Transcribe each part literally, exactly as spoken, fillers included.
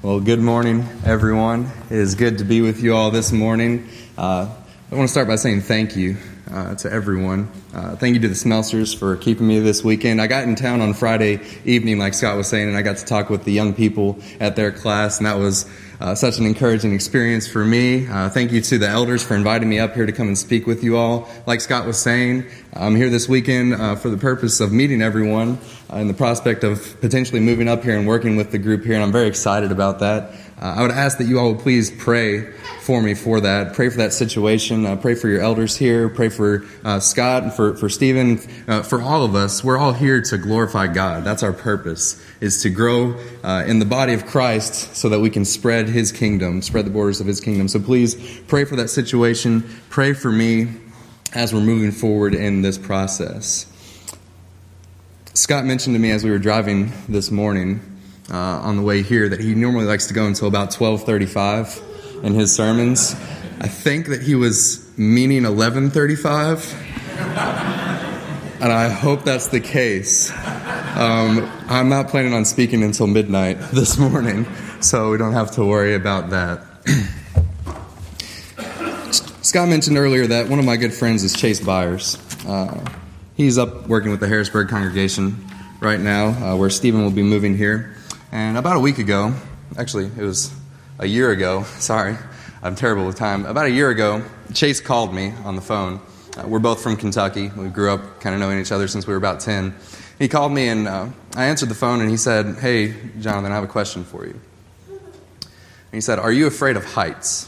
Well, good morning, everyone. It is good to be with you all this morning. Uh, I want to start by saying thank you uh, to everyone. Uh, thank you to the Smelsters for keeping me this weekend. I got in town on Friday evening, like Scott was saying, and I got to talk with the young people at their class, and that was uh, such an encouraging experience for me. Uh, thank you to the elders for inviting me up here to come and speak with you all. Like Scott was saying, I'm here this weekend uh, for the purpose of meeting everyone uh, and the prospect of potentially moving up here and working with the group here, and I'm very excited about that. Uh, I would ask that you all would please pray for me for that. Pray for that situation. Uh, pray for your elders here. Pray for uh, Scott and for, for Stephen, uh, for all of us. We're all here to glorify God. That's our purpose, is to grow uh, in the body of Christ so that we can spread His kingdom, spread the borders of His kingdom. So please pray for that situation. Pray for me as we're moving forward in this process. Scott mentioned to me as we were driving this morning uh, on the way here that he normally likes to go until about twelve thirty-five in his sermons. I think that he was meaning eleven thirty-five, and I hope that's the case. Um, I'm not planning on speaking until midnight this morning, so we don't have to worry about that. Scott mentioned earlier that one of my good friends is Chase Byers. Uh, he's up working with the Harrisburg congregation right now, uh, where Stephen will be moving here. And about a week ago, actually it was a year ago, sorry, I'm terrible with time. About a year ago, Chase called me on the phone. Uh, we're both from Kentucky. We grew up kind of knowing each other since we were about ten. He called me and uh, I answered the phone and he said, "Hey, Jonathan, I have a question for you." And he said, "Are you afraid of heights?"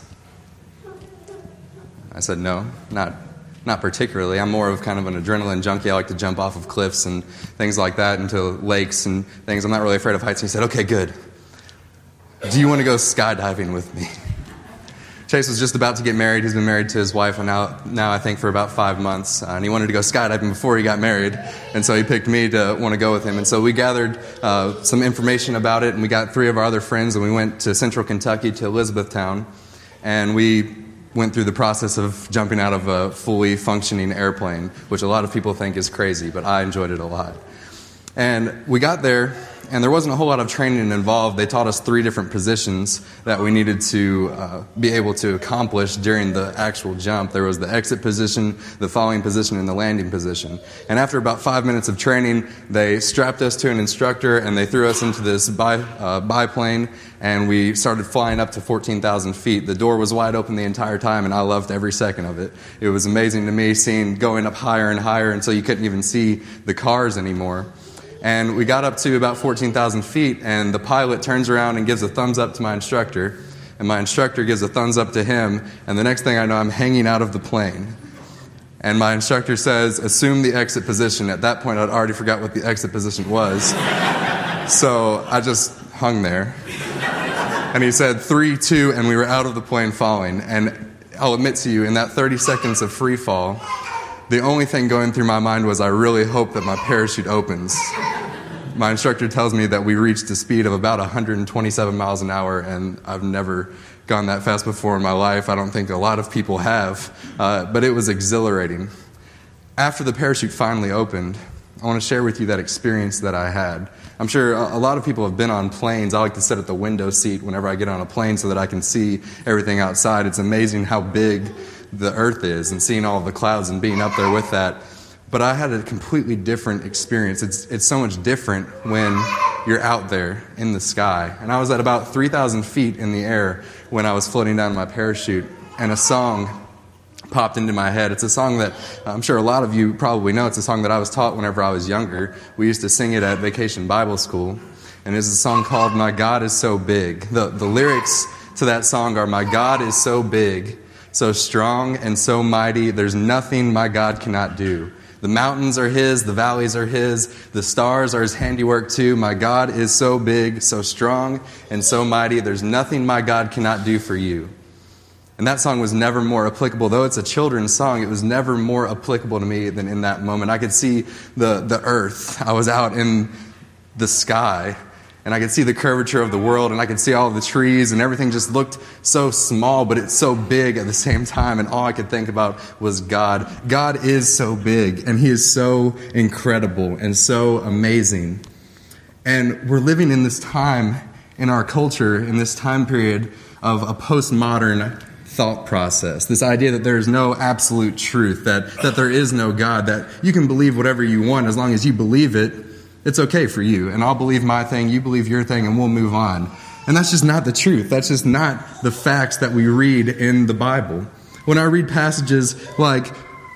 I said, "No, not not particularly. I'm more of kind of an adrenaline junkie. I like to jump off of cliffs and things like that into lakes and things. I'm not really afraid of heights." And he said, "Okay, good. Do you want to go skydiving with me?" Chase was just about to get married. He's been married to his wife and now, now I think for about five months. Uh, and he wanted to go skydiving before he got married. And so he picked me to want to go with him. And so we gathered uh, some information about it, and we got three of our other friends, and we went to central Kentucky to Elizabethtown. And we went through the process of jumping out of a fully functioning airplane, which a lot of people think is crazy, but I enjoyed it a lot. And we got there, and there wasn't a whole lot of training involved. They taught us three different positions that we needed to uh, be able to accomplish during the actual jump. There was the exit position, the falling position, and the landing position. And after about five minutes of training, they strapped us to an instructor, and they threw us into this bi, uh, biplane, and we started flying up to fourteen thousand feet. The door was wide open the entire time, and I loved every second of it. It was amazing to me seeing going up higher and higher until you couldn't even see the cars anymore. And we got up to about fourteen thousand feet, and the pilot turns around and gives a thumbs up to my instructor, and my instructor gives a thumbs up to him, and the next thing I know, I'm hanging out of the plane. And my instructor says, "Assume the exit position." At that point, I'd already forgot what the exit position was. So I just hung there. And he said, three, two, and we were out of the plane falling. And I'll admit to you, in that thirty seconds of free fall, the only thing going through my mind was, I really hope that my parachute opens. My instructor tells me that we reached a speed of about one hundred twenty-seven miles an hour, and I've never gone that fast before in my life. I don't think a lot of people have, uh, but it was exhilarating. After the parachute finally opened, I want to share with you that experience that I had. I'm sure a lot of people have been on planes. I like to sit at the window seat whenever I get on a plane so that I can see everything outside. It's amazing how big the earth is, and seeing all of the clouds and being up there with that. But I had a completely different experience. It's it's so much different when you're out there in the sky. And I was at about three thousand feet in the air when I was floating down my parachute, and a song popped into my head. It's a song that I'm sure a lot of you probably know. It's a song that I was taught whenever I was younger. We used to sing it at Vacation Bible School. And it's a song called "My God is So Big." The, the lyrics to that song are, "My God is so big, so strong and so mighty, there's nothing my God cannot do. The mountains are His, the valleys are His, the stars are His handiwork too. My God is so big, so strong and so mighty, there's nothing my God cannot do for you." And that song was never more applicable. Though it's a children's song, it was never more applicable to me than in that moment. I could see the, the earth. I was out in the sky, and I could see the curvature of the world, and I could see all the trees, and everything just looked so small, but it's so big at the same time, and all I could think about was God. God is so big, and He is so incredible and so amazing. And we're living in this time in our culture in this time period of a postmodern thought process. This idea that there is no absolute truth, that, that there is no God, that you can believe whatever you want as long as you believe it, it's okay for you. And I'll believe my thing, you believe your thing, and we'll move on. And that's just not the truth. That's just not the facts that we read in the Bible. When I read passages like,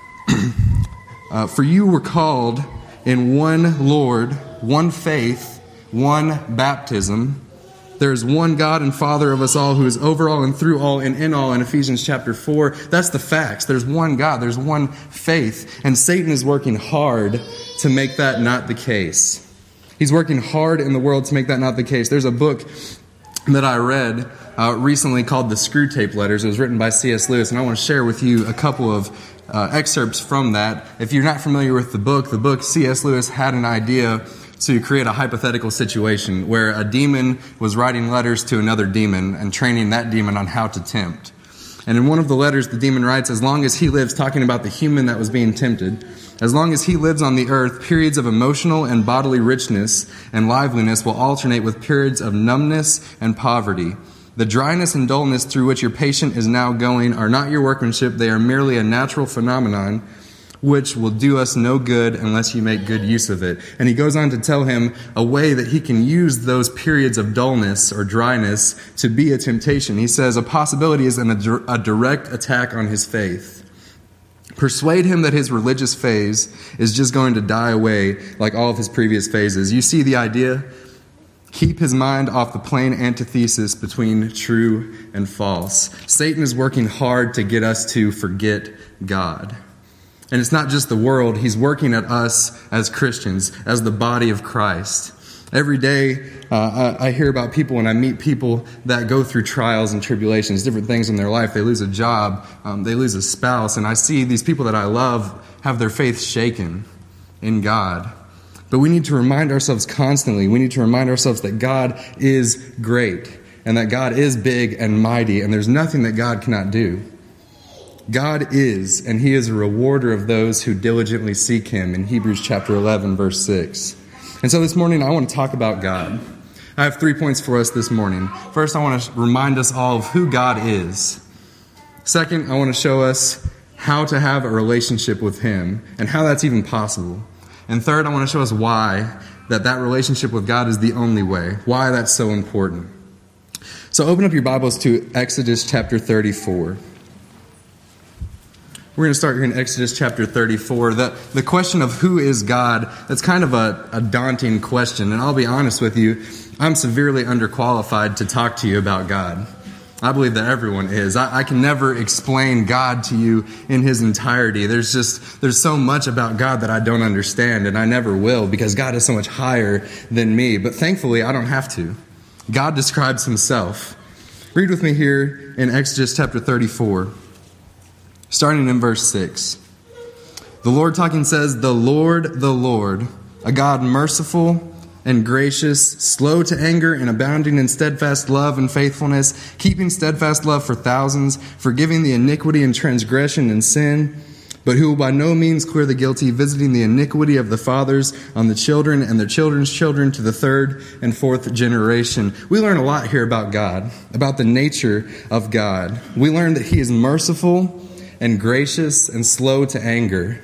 uh, for you were called in one Lord, one faith, one baptism. There is one God and Father of us all, who is over all and through all and in all, in Ephesians chapter four. That's the facts. There's one God. There's one faith. And Satan is working hard to make that not the case. He's working hard in the world to make that not the case. There's a book that I read uh, recently called The Screwtape Letters. It was written by C S Lewis, and I want to share with you a couple of uh, excerpts from that. If you're not familiar with the book, the book C S Lewis had an idea to create a hypothetical situation where a demon was writing letters to another demon and training that demon on how to tempt. And in one of the letters, the demon writes, as long as he lives, talking about the human that was being tempted, as long as he lives on the earth, periods of emotional and bodily richness and liveliness will alternate with periods of numbness and poverty. The dryness and dullness through which your patient is now going are not your workmanship. They are merely a natural phenomenon which will do us no good unless you make good use of it. And he goes on to tell him a way that he can use those periods of dullness or dryness to be a temptation. He says a possibility is an, a direct attack on his faith. Persuade him that his religious phase is just going to die away like all of his previous phases. You see the idea? Keep his mind off the plain antithesis between true and false. Satan is working hard to get us to forget God. And it's not just the world. He's working at us as Christians, as the body of Christ. Every day uh, I, I hear about people and I meet people that go through trials and tribulations, different things in their life. They lose a job, um, they lose a spouse, and I see these people that I love have their faith shaken in God. But we need to remind ourselves constantly, we need to remind ourselves that God is great and that God is big and mighty, and there's nothing that God cannot do. God is, and He is a rewarder of those who diligently seek Him in Hebrews chapter eleven, verse six. And so this morning I want to talk about God. I have three points for us this morning. First, I want to remind us all of who God is. Second, I want to show us how to have a relationship with Him and how that's even possible. And third, I want to show us why that that relationship with God is the only way, why that's so important. So open up your Bibles to Exodus chapter thirty-four. We're going to start here in Exodus chapter thirty-four. The, the question of who is God, that's kind of a, a daunting question. And I'll be honest with you, I'm severely underqualified to talk to you about God. I believe that everyone is. I, I can never explain God to you in His entirety. There's just, there's so much about God that I don't understand, and I never will, because God is so much higher than me. But thankfully, I don't have to. God describes Himself. Read with me here in Exodus chapter thirty-four. Starting in verse six. The Lord talking says, the Lord, the Lord, a God merciful and gracious, slow to anger and abounding in steadfast love and faithfulness, keeping steadfast love for thousands, forgiving the iniquity and transgression and sin, but who will by no means clear the guilty, visiting the iniquity of the fathers on the children and their children's children to the third and fourth generation. We learn a lot here about God, about the nature of God. We learn that He is merciful and gracious and slow to anger.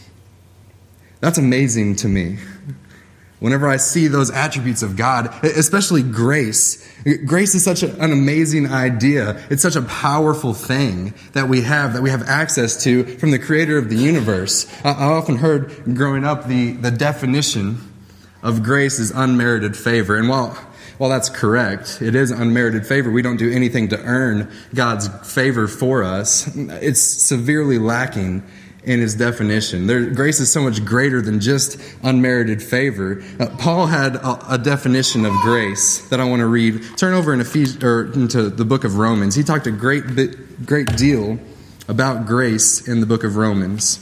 That's amazing to me. Whenever I see those attributes of God, especially grace. Grace is such an amazing idea. It's such a powerful thing that we have, that we have access to from the Creator of the universe. I often heard growing up the, the definition of grace is unmerited favor. And while While that's correct, it is unmerited favor. We don't do anything to earn God's favor for us. It's severely lacking in His definition. There, grace is so much greater than just unmerited favor. Uh, Paul had a, a definition of grace that I want to read. Turn over in Ephes- or into the book of Romans. He talked a great bit, great deal about grace in the book of Romans.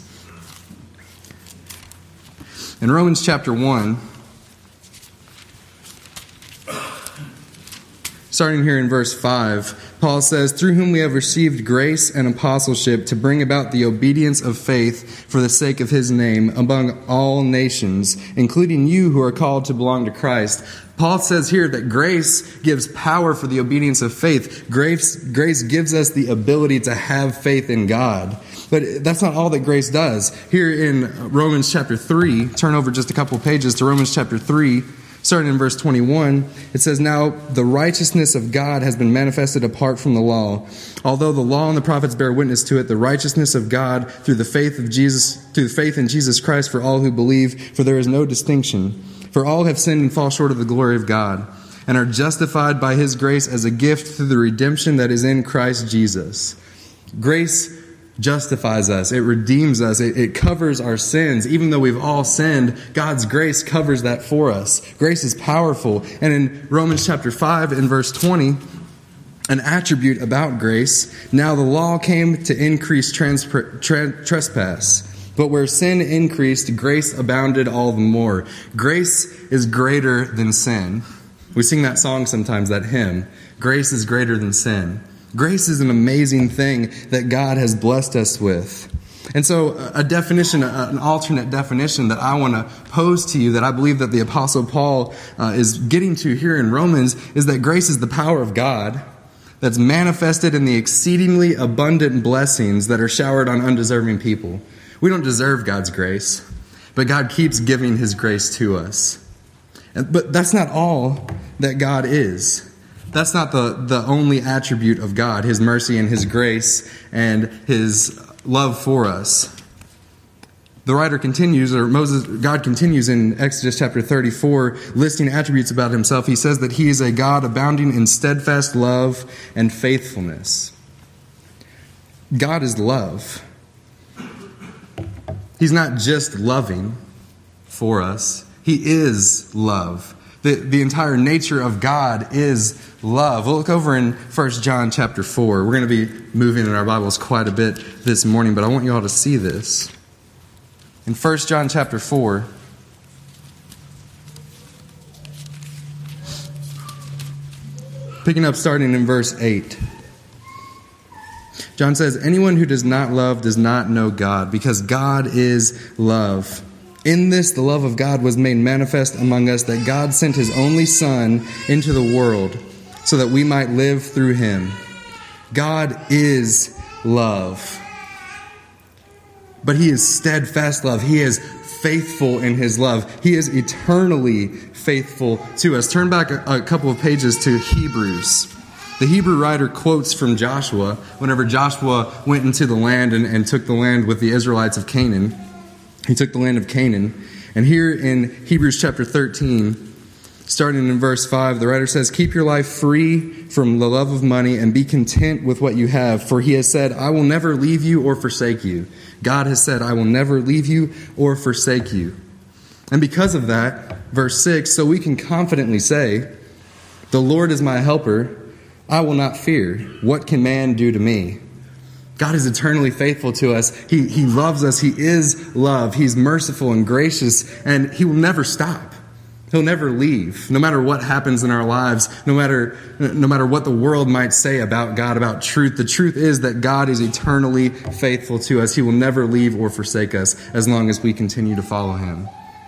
In Romans chapter one, Starting here in verse five, Paul says, "Through whom we have received grace and apostleship to bring about the obedience of faith for the sake of his name among all nations, including you who are called to belong to Christ." Paul says here that grace gives power for the obedience of faith. Grace, grace gives us the ability to have faith in God. But that's not all that grace does. Here in Romans chapter three, turn over just a couple of pages to Romans chapter three, starting in verse twenty-one, it says, "Now the righteousness of God has been manifested apart from the law. Although the law and the prophets bear witness to it, the righteousness of God through the faith of Jesus, through faith in Jesus Christ for all who believe, for there is no distinction. For all have sinned and fall short of the glory of God, and are justified by his grace as a gift through the redemption that is in Christ Jesus." Grace justifies us. It redeems us. It, it covers our sins. Even though we've all sinned, God's grace covers that for us. Grace is powerful. And in Romans chapter five, in verse twenty, an attribute about grace, "Now the law came to increase trans- tra- trespass. But where sin increased, grace abounded all the more." Grace is greater than sin. We sing that song sometimes, that hymn. Grace is greater than sin. Grace is an amazing thing that God has blessed us with. And so a definition, an alternate definition that I want to pose to you, that I believe that the Apostle Paul uh, is getting to here in Romans, is that grace is the power of God that's manifested in the exceedingly abundant blessings that are showered on undeserving people. We don't deserve God's grace, but God keeps giving his grace to us. But that's not all that God is. That's not the, the only attribute of God, his mercy and his grace and his love for us. The writer continues, or Moses, God continues in Exodus chapter thirty-four, listing attributes about himself. He says that he is a God abounding in steadfast love and faithfulness. God is love. He's not just loving for us. He is love. The, the entire nature of God is love. We'll look over in First John chapter four. We're going to be moving in our Bibles quite a bit this morning, but I want you all to see this. In First John chapter four, picking up starting in verse eight. John says, "Anyone who does not love does not know God, because God is love. In this, the love of God was made manifest among us, that God sent his only Son into the world so that we might live through him." God is love. But he is steadfast love. He is faithful in his love. He is eternally faithful to us. Turn back a, a couple of pages to Hebrews. The Hebrew writer quotes from Joshua whenever Joshua went into the land and, and took the land with the Israelites of Canaan. He took the land of Canaan. And here in Hebrews chapter thirteen, starting in verse five, the writer says, "Keep your life free from the love of money and be content with what you have. For he has said, I will never leave you or forsake you." God has said, "I will never leave you or forsake you." And because of that, verse six, "So we can confidently say, the Lord is my helper. I will not fear. What can man do to me?" God is eternally faithful to us. He, he loves us. He is love. He's merciful and gracious, and he will never stop. He'll never leave. No matter what happens in our lives, no matter, no matter what the world might say about God, about truth, the truth is that God is eternally faithful to us. He will never leave or forsake us as long as we continue to follow him.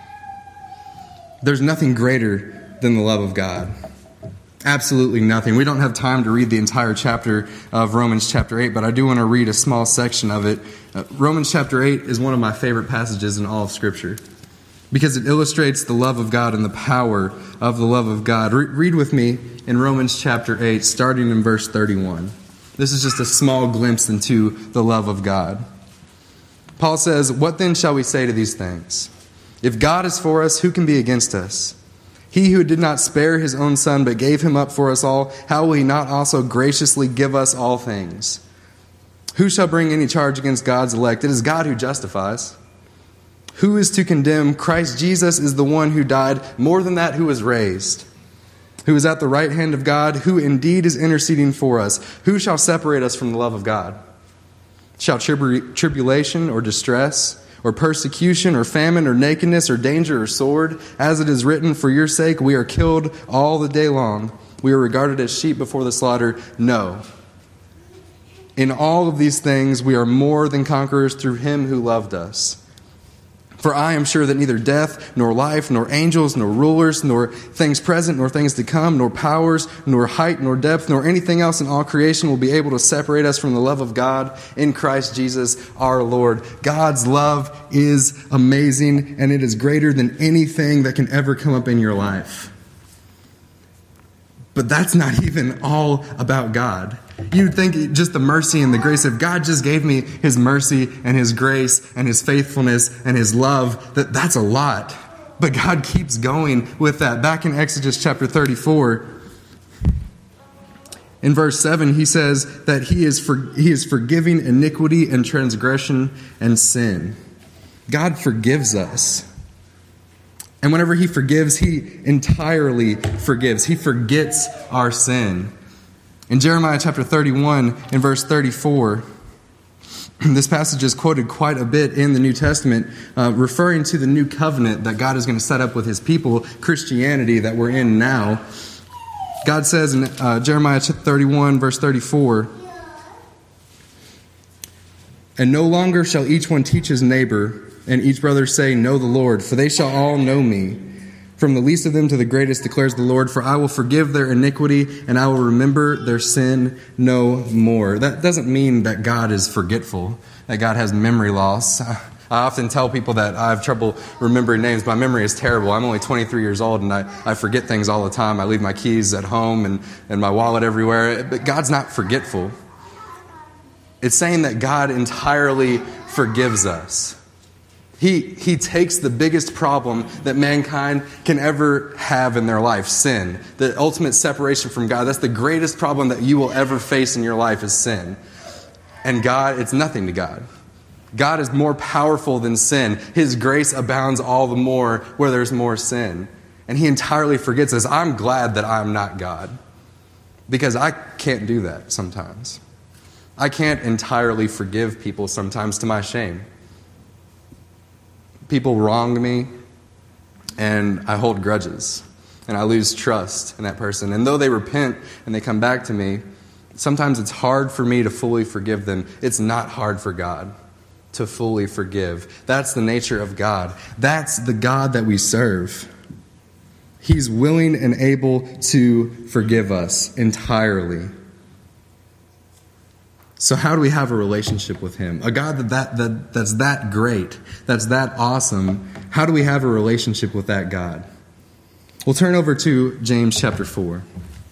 There's nothing greater than the love of God. Absolutely nothing. We don't have time to read the entire chapter of Romans chapter eight, but I do want to read a small section of it. Uh, Romans chapter eight is one of my favorite passages in all of Scripture because it illustrates the love of God and the power of the love of God. Re- read with me in Romans chapter eight, starting in verse thirty-one. This is just a small glimpse into the love of God. Paul says, "What then shall we say to these things? If God is for us, who can be against us? He who did not spare his own Son, but gave him up for us all, how will he not also graciously give us all things? Who shall bring any charge against God's elect? It is God who justifies. Who is to condemn? Christ Jesus is the one who died, more than that, who was raised, who is at the right hand of God, who indeed is interceding for us. Who shall separate us from the love of God? Shall trib- tribulation or distress, or persecution, or famine, or nakedness, or danger, or sword? As it is written, for your sake we are killed all the day long. We are regarded as sheep before the slaughter. No. In all of these things, we are more than conquerors through him who loved us. For I am sure that neither death, nor life, nor angels, nor rulers, nor things present, nor things to come, nor powers, nor height, nor depth, nor anything else in all creation will be able to separate us from the love of God in Christ Jesus our Lord. God's love is amazing, and it is greater than anything that can ever come up in your life. But that's not even all about God. You'd think just the mercy and the grace of God just gave me his mercy and his grace and his faithfulness and his love. That that's a lot. But God keeps going with that. Back in Exodus chapter thirty-four, in verse seven, he says that he is for, he is forgiving iniquity and transgression and sin. God forgives us. And whenever he forgives, he entirely forgives. He forgets our sin. In Jeremiah chapter thirty-one, in verse thirty-four, this passage is quoted quite a bit in the New Testament, uh, referring to the new covenant that God is going to set up with his people, Christianity that we're in now. God says in uh, Jeremiah thirty-one, verse thirty-four, "And no longer shall each one teach his neighbor, and each brother say, 'Know the Lord,' for they shall all know me. From the least of them to the greatest, declares the Lord, for I will forgive their iniquity, and I will remember their sin no more." That doesn't mean that God is forgetful, that God has memory loss. I often tell people that I have trouble remembering names. My memory is terrible. I'm only twenty-three years old, and I, I forget things all the time. I leave my keys at home and, and my wallet everywhere. But God's not forgetful. It's saying that God entirely forgives us. He, he takes the biggest problem that mankind can ever have in their life, sin, the ultimate separation from God. That's the greatest problem that you will ever face in your life is sin. And God, it's nothing to God. God is more powerful than sin. His grace abounds all the more where there's more sin. And he entirely forgets us. I'm glad that I'm not God, because I can't do that sometimes. I can't entirely forgive people sometimes, to my shame. People wrong me, and I hold grudges, and I lose trust in that person. And though they repent and they come back to me, sometimes it's hard for me to fully forgive them. It's not hard for God to fully forgive. That's the nature of God. That's the God that we serve. He's willing and able to forgive us entirely. So how do we have a relationship with him? A God that, that, that that's that great, that's that awesome. How do we have a relationship with that God? We'll turn over to James chapter four.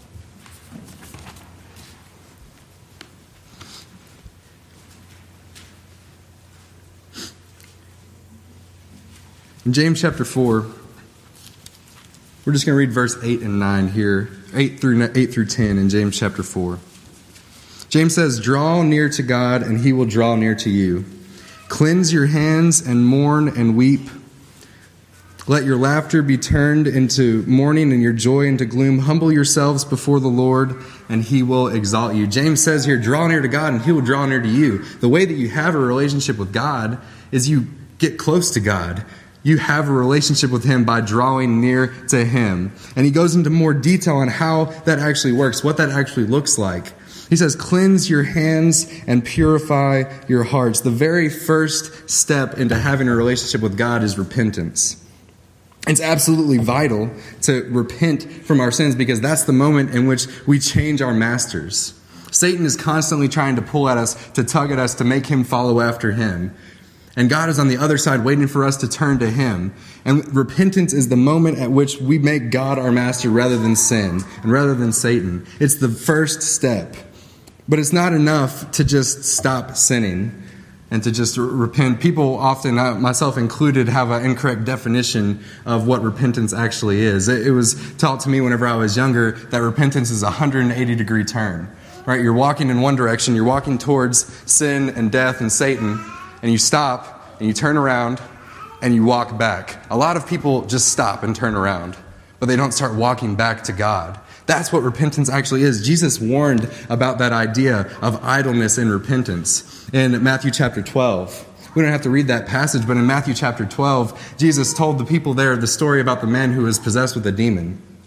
In James chapter four, we're just going to read verse eight and nine here, eight through eight through ten in James chapter four. James says, "Draw near to God, and he will draw near to you. Cleanse your hands and mourn and weep. Let your laughter be turned into mourning and your joy into gloom. Humble yourselves before the Lord, and he will exalt you." James says here, draw near to God, and he will draw near to you. The way that you have a relationship with God is you get close to God. You have a relationship with him by drawing near to him. And he goes into more detail on how that actually works, what that actually looks like. He says, cleanse your hands and purify your hearts. The very first step into having a relationship with God is repentance. It's absolutely vital to repent from our sins, because that's the moment in which we change our masters. Satan is constantly trying to pull at us, to tug at us, to make him follow after him. And God is on the other side waiting for us to turn to him. And repentance is the moment at which we make God our master rather than sin and rather than Satan. It's the first step. But it's not enough to just stop sinning and to just repent. People often, myself included, have an incorrect definition of what repentance actually is. It was taught to me whenever I was younger that repentance is a one hundred eighty degree turn. Right? You're walking in one direction, you're walking towards sin and death and Satan, and you stop and you turn around and you walk back. A lot of people just stop and turn around, but they don't start walking back to God. That's what repentance actually is. Jesus warned about that idea of idleness and repentance in Matthew chapter twelve. We don't have to read that passage, but in Matthew chapter twelve, Jesus told the people there the story about the man who was possessed with a demon.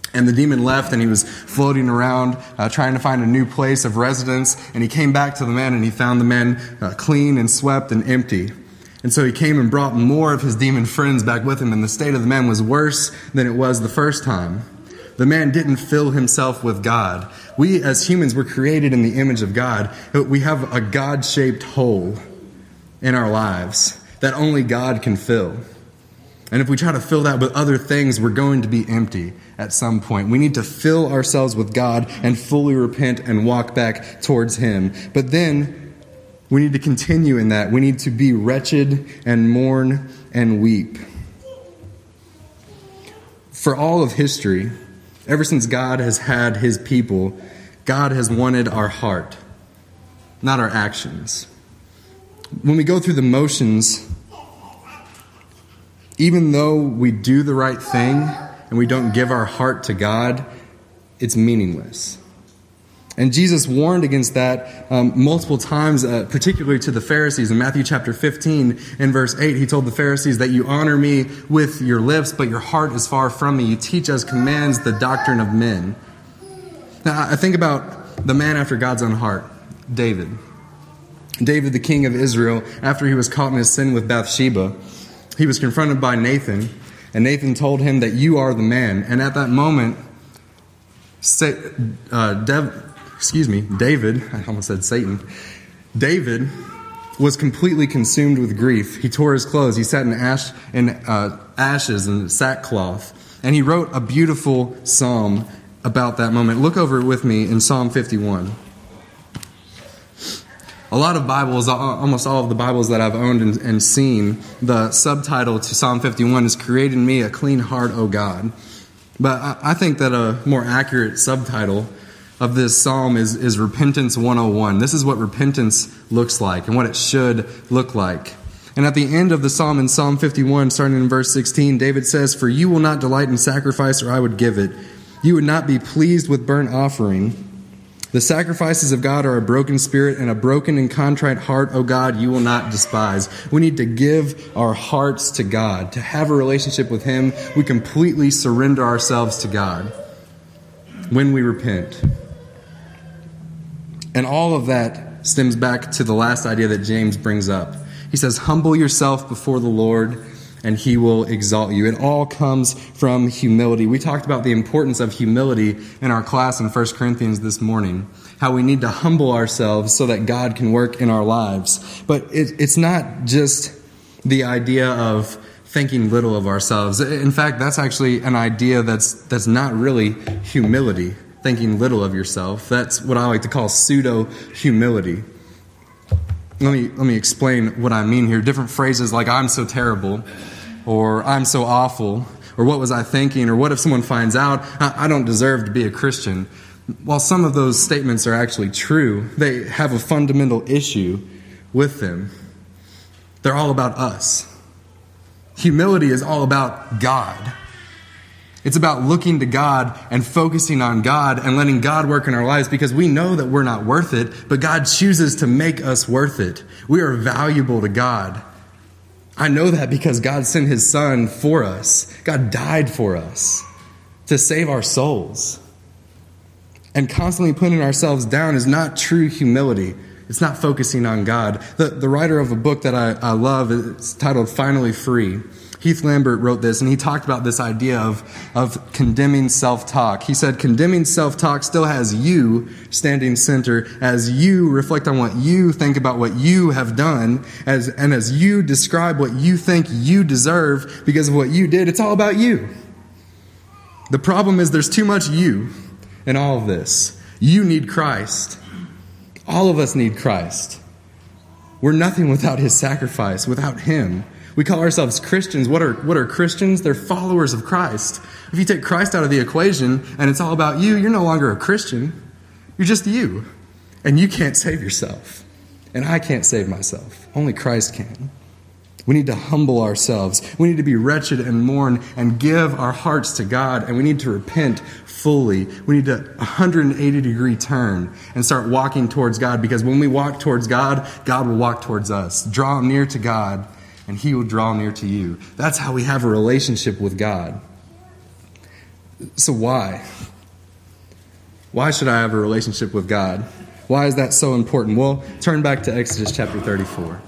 And the demon left, and he was floating around, uh, trying to find a new place of residence. And he came back to the man, and he found the man uh, clean and swept and empty. And so he came and brought more of his demon friends back with him, and the state of the man was worse than it was the first time. The man didn't fill himself with God. We as humans were created in the image of God. We have a God-shaped hole in our lives that only God can fill. And if we try to fill that with other things, we're going to be empty at some point. We need to fill ourselves with God and fully repent and walk back towards Him. But then we need to continue in that. We need to be wretched and mourn and weep. For all of history, ever since God has had His people, God has wanted our heart, not our actions. When we go through the motions, even though we do the right thing and we don't give our heart to God, it's meaningless. And Jesus warned against that um, multiple times, uh, particularly to the Pharisees. In Matthew chapter fifteen, in verse eight, He told the Pharisees that you honor me with your lips, but your heart is far from me. You teach as commands the doctrine of men. Now, I think about the man after God's own heart, David. David, the king of Israel, after he was caught in his sin with Bathsheba, he was confronted by Nathan, and Nathan told him that you are the man. And at that moment, uh, Dev, excuse me, David, I almost said Satan, David was completely consumed with grief. He tore his clothes. He sat in ash in uh, ashes and sackcloth, and he wrote a beautiful psalm about that moment. Look over with me in Psalm fifty-one. A lot of Bibles, almost all of the Bibles that I've owned and, and seen, the subtitle to Psalm fifty-one is "Create in me a clean heart, O God." But I, I think that a more accurate subtitle of this psalm is, is Repentance one oh one. This is what repentance looks like and what it should look like. And at the end of the psalm, in Psalm fifty-one, starting in verse sixteen, David says, "For you will not delight in sacrifice, or I would give it. You would not be pleased with burnt offering. The sacrifices of God are a broken spirit, and a broken and contrite heart, O God, you will not despise." We need to give our hearts to God. To have a relationship with Him, we completely surrender ourselves to God when we repent. And all of that stems back to the last idea that James brings up. He says, "Humble yourself before the Lord, and He will exalt you." It all comes from humility. We talked about the importance of humility in our class in First Corinthians this morning, how we need to humble ourselves so that God can work in our lives. But it, it's not just the idea of thinking little of ourselves. In fact, that's actually an idea that's that's not really humility, thinking little of yourself. That's what I like to call pseudo-humility. Let me let me explain what I mean here. Different phrases like "I'm so terrible," or "I'm so awful," or "what was I thinking," or "what if someone finds out I don't deserve to be a Christian?" While some of those statements are actually true, they have a fundamental issue with them. They're all about us. Humility is all about God. It's about looking to God and focusing on God and letting God work in our lives, because we know that we're not worth it, but God chooses to make us worth it. We are valuable to God. I know that because God sent His Son for us. God died for us to save our souls. And constantly putting ourselves down is not true humility. It's not focusing on God. The, the writer of a book that I, I love is titled Finally Free. Heath Lambert wrote this, and he talked about this idea of, of condemning self-talk. He said, condemning self-talk still has you standing center as you reflect on what you think about what you have done, as and as you describe what you think you deserve because of what you did. It's all about you. The problem is there's too much you in all of this. You need Christ. All of us need Christ. We're nothing without His sacrifice, without Him. We call ourselves Christians. What are what are Christians? They're followers of Christ. If you take Christ out of the equation and it's all about you, you're no longer a Christian. You're just you. And you can't save yourself. And I can't save myself. Only Christ can. We need to humble ourselves. We need to be wretched and mourn and give our hearts to God. And we need to repent fully. We need to one hundred eighty degree turn and start walking towards God. Because when we walk towards God, God will walk towards us. Draw near to God, and He will draw near to you. That's how we have a relationship with God. So why? Why should I have a relationship with God? Why is that so important? Well, turn back to Exodus chapter thirty-four.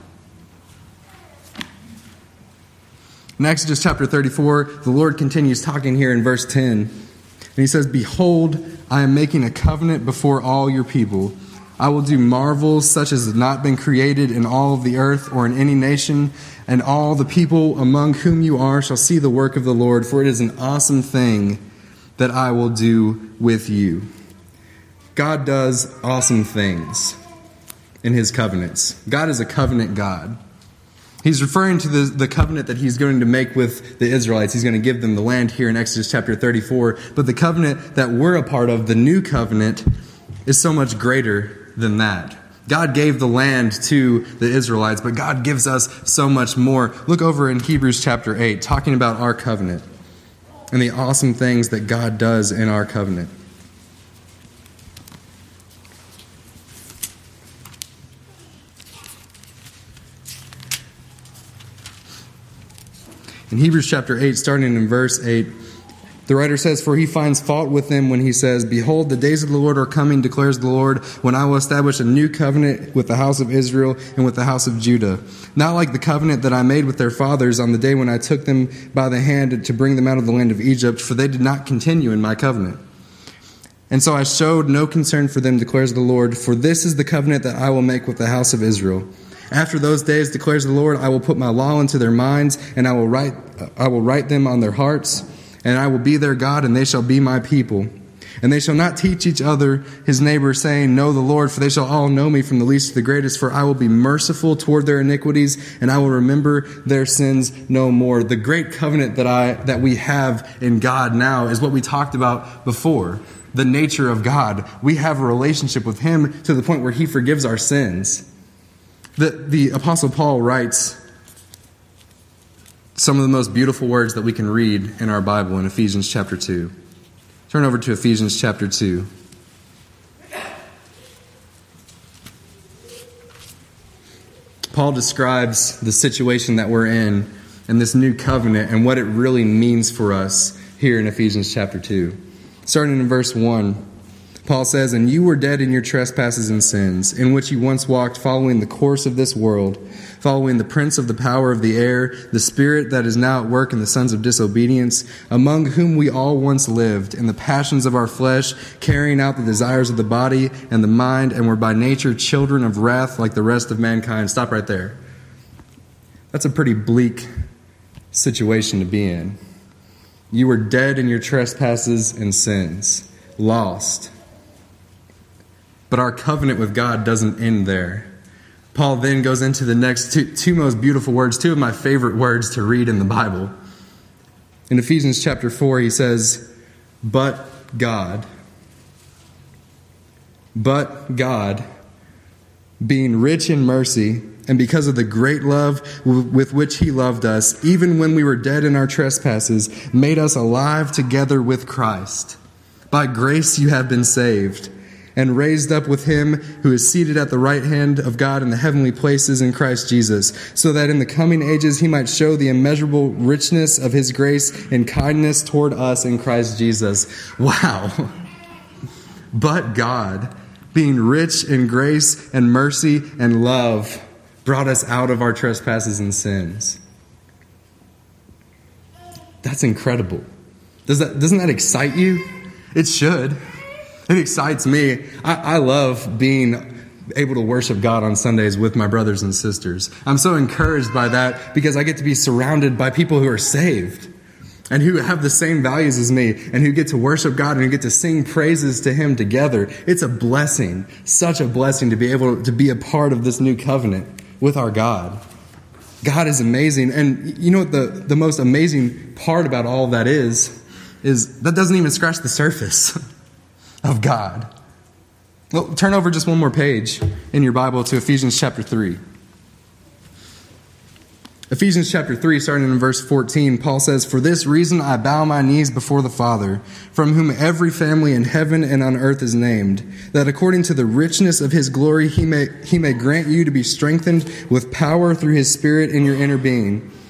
In Exodus chapter thirty-four, the Lord continues talking here in verse ten. And he says, "Behold, I am making a covenant before all your people. I will do marvels such as have not been created in all of the earth or in any nation, and all the people among whom you are shall see the work of the Lord, for it is an awesome thing that I will do with you." God does awesome things in his covenants. God is a covenant God. He's referring to the, the covenant that he's going to make with the Israelites. He's going to give them the land here in Exodus chapter thirty-four. But the covenant that we're a part of, the new covenant, is so much greater than that. God gave the land to the Israelites, but God gives us so much more. Look over in Hebrews chapter eight, talking about our covenant and the awesome things that God does in our covenant. In Hebrews chapter eight, starting in verse eight, the writer says, "For he finds fault with them when he says, 'Behold, the days of the Lord are coming, declares the Lord, when I will establish a new covenant with the house of Israel and with the house of Judah. Not like the covenant that I made with their fathers on the day when I took them by the hand to bring them out of the land of Egypt, for they did not continue in my covenant. And so I showed no concern for them, declares the Lord, for this is the covenant that I will make with the house of Israel. After those days, declares the Lord, I will put my law into their minds, and I will write I will write them on their hearts, and I will be their God, and they shall be my people. And they shall not teach each other, his neighbor, saying, Know the Lord, for they shall all know me from the least to the greatest, for I will be merciful toward their iniquities, and I will remember their sins no more.'" The great covenant that I that we have in God now is what we talked about before. The nature of God. We have a relationship with him to the point where he forgives our sins. The, the Apostle Paul writes some of the most beautiful words that we can read in our Bible in Ephesians chapter two. Turn over to Ephesians chapter two. Paul describes the situation that we're in and this new covenant and what it really means for us here in Ephesians chapter two. Starting in verse one, Paul says, "And you were dead in your trespasses and sins, in which you once walked, following the course of this world, following the prince of the power of the air, the spirit that is now at work in the sons of disobedience, among whom we all once lived, in the passions of our flesh, carrying out the desires of the body and the mind, and were by nature children of wrath like the rest of mankind." Stop right there. That's a pretty bleak situation to be in. You were dead in your trespasses and sins, lost. But our covenant with God doesn't end there. Paul then goes into the next two, two most beautiful words, two of my favorite words to read in the Bible. In Ephesians chapter four, he says, "But God, but God, being rich in mercy, and because of the great love with which he loved us, even when we were dead in our trespasses, made us alive together with Christ. By grace you have been saved, and raised up with him who is seated at the right hand of God in the heavenly places in Christ Jesus, so that in the coming ages he might show the immeasurable richness of his grace and kindness toward us in Christ Jesus." Wow. But God, being rich in grace and mercy and love, brought us out of our trespasses and sins. That's incredible. Does that, doesn't that excite you? It should. It excites me. I, I love being able to worship God on Sundays with my brothers and sisters. I'm so encouraged by that because I get to be surrounded by people who are saved and who have the same values as me and who get to worship God and who get to sing praises to him together. It's a blessing, such a blessing to be able to be a part of this new covenant with our God. God is amazing. And you know what the, the most amazing part about all of that is? Is that doesn't even scratch the surface of God. Well, turn over just one more page in your Bible to Ephesians chapter three. Ephesians chapter three, starting in verse fourteen, Paul says, "For this reason I bow my knees before the Father, from whom every family in heaven and on earth is named, that according to the richness of his glory he may, he may grant you to be strengthened with power through his Spirit in your inner being,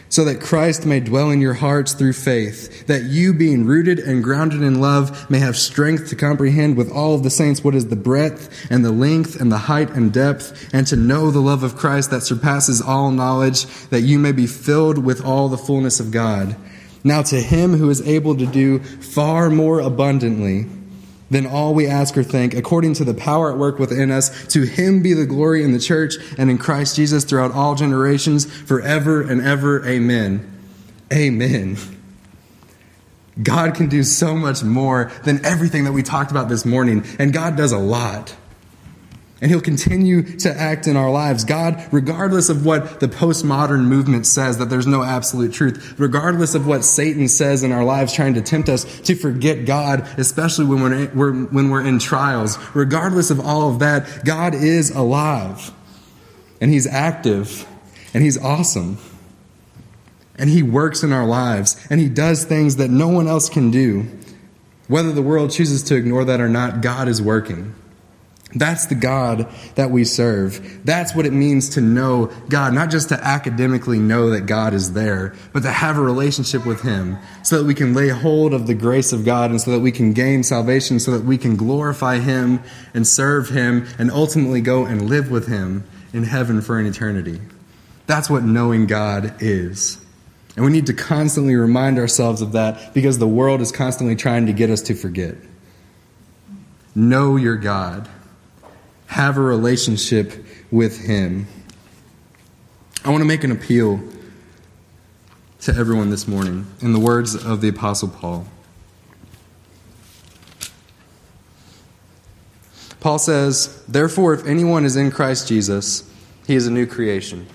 so that Christ may dwell in your hearts through faith, that you, being rooted and grounded in love, may have strength to comprehend with all of the saints what is the breadth and the length and the height and depth, and to know the love of Christ that surpasses all knowledge, that you may be filled with all the fullness of God. Now to him who is able to do far more abundantly than all we ask or think, according to the power at work within us, to him be the glory in the church and in Christ Jesus throughout all generations, forever and ever. Amen. Amen. God can do so much more than everything that we talked about this morning, and God does a lot. And he'll continue to act in our lives. God, regardless of what the postmodern movement says, that there's no absolute truth, regardless of what Satan says in our lives trying to tempt us to forget God, especially when we're, we're, when we're in trials, regardless of all of that, God is alive. And he's active. And he's awesome. And he works in our lives. And he does things that no one else can do. Whether the world chooses to ignore that or not, God is working. That's the God that we serve. That's what it means to know God, not just to academically know that God is there, but to have a relationship with him so that we can lay hold of the grace of God and so that we can gain salvation, so that we can glorify him and serve him and ultimately go and live with him in heaven for an eternity. That's what knowing God is. And we need to constantly remind ourselves of that because the world is constantly trying to get us to forget. Know your God. Have a relationship with him. I want to make an appeal to everyone this morning in the words of the Apostle Paul. Paul says, "Therefore, if anyone is in Christ Jesus, he is a new creation.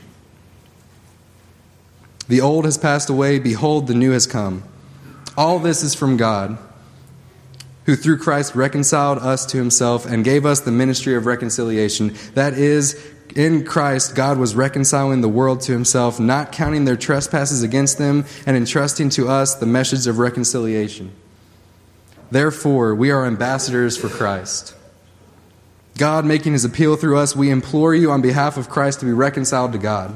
The old has passed away, behold, the new has come. All this is from God, who through Christ reconciled us to himself and gave us the ministry of reconciliation. That is, in Christ, God was reconciling the world to himself, not counting their trespasses against them, and entrusting to us the message of reconciliation. Therefore, we are ambassadors for Christ. God making his appeal through us, we implore you on behalf of Christ to be reconciled to God.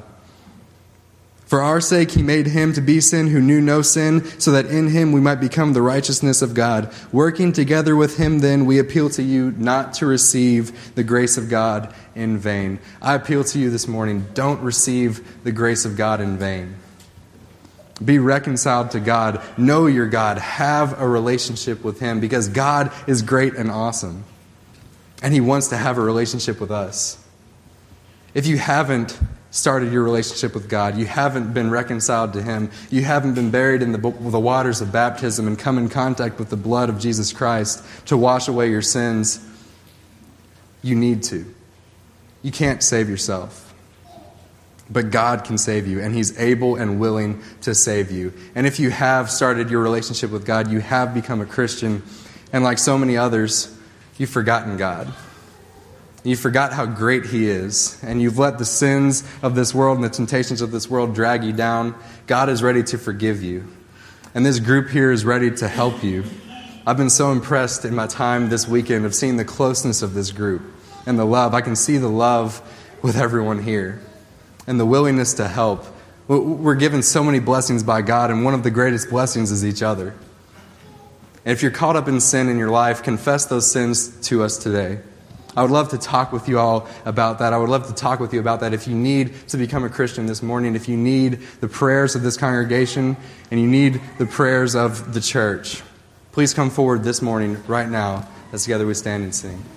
For our sake, he made him to be sin who knew no sin, so that in him we might become the righteousness of God. Working together with him, then, we appeal to you not to receive the grace of God in vain." I appeal to you this morning, don't receive the grace of God in vain. Be reconciled to God. Know your God. Have a relationship with him, because God is great and awesome. And he wants to have a relationship with us. If you haven't started your relationship with God, you haven't been reconciled to him, you haven't been buried in the, the waters of baptism and come in contact with the blood of Jesus Christ to wash away your sins, you need to. You can't save yourself. But God can save you, and he's able and willing to save you. And if you have started your relationship with God, you have become a Christian, and like so many others, you've forgotten God. You forgot how great he is, and you've let the sins of this world and the temptations of this world drag you down. God is ready to forgive you. And this group here is ready to help you. I've been so impressed in my time this weekend of seeing the closeness of this group and the love. I can see the love with everyone here and the willingness to help. We're given so many blessings by God, and one of the greatest blessings is each other. And if you're caught up in sin in your life, confess those sins to us today. I would love to talk with you all about that. I would love to talk with you about that. If you need to become a Christian this morning, if you need the prayers of this congregation and you need the prayers of the church, please come forward this morning, right now, as together we stand and sing.